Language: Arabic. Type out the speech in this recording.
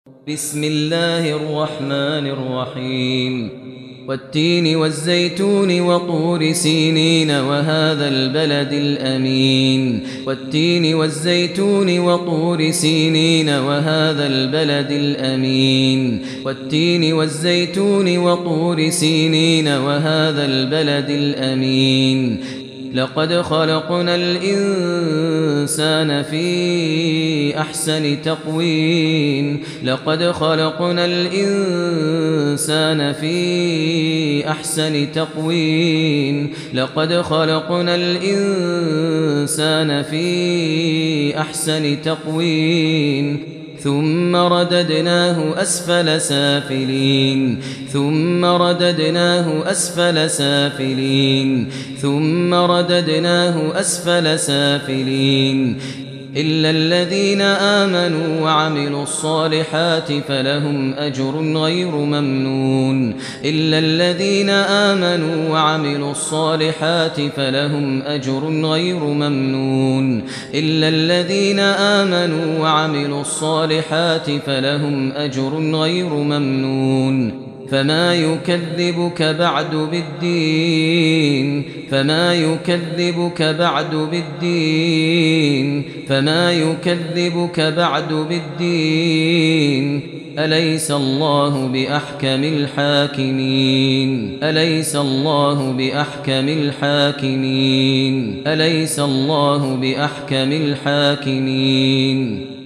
بسم الله الرحمن الرحيم والتين والزيتون وطور سينين وهذا البلد الأمين والتين والزيتون وطور سينين وهذا البلد الأمين والتين والزيتون وطور سينين وهذا البلد الأمين لقد خلقنا الإنسان في أحسن تقويم لقد خلقنا الإنسان في أحسن تقويم لقد خلقنا الإنسان في أحسن تقويم ثم رددناه أسفل سافلين ثم رددناه أسفل سافلين ثم رددناه أسفل سافلين إلا الذين آمنوا وعملوا الصالحات فلهم أجر غير ممنون إلا الذين آمنوا وعملوا الصالحات فلهم أجر غير ممنون إلا الذين آمنوا وعملوا الصالحات فلهم أجر غير ممنون فما يكذبك بعد بالدين فما يكذبك بعد بالدين فما يكذبك بعد بالدين أليس الله بأحكم الحاكمين أليس الله بأحكم الحاكمين أليس الله بأحكم الحاكمين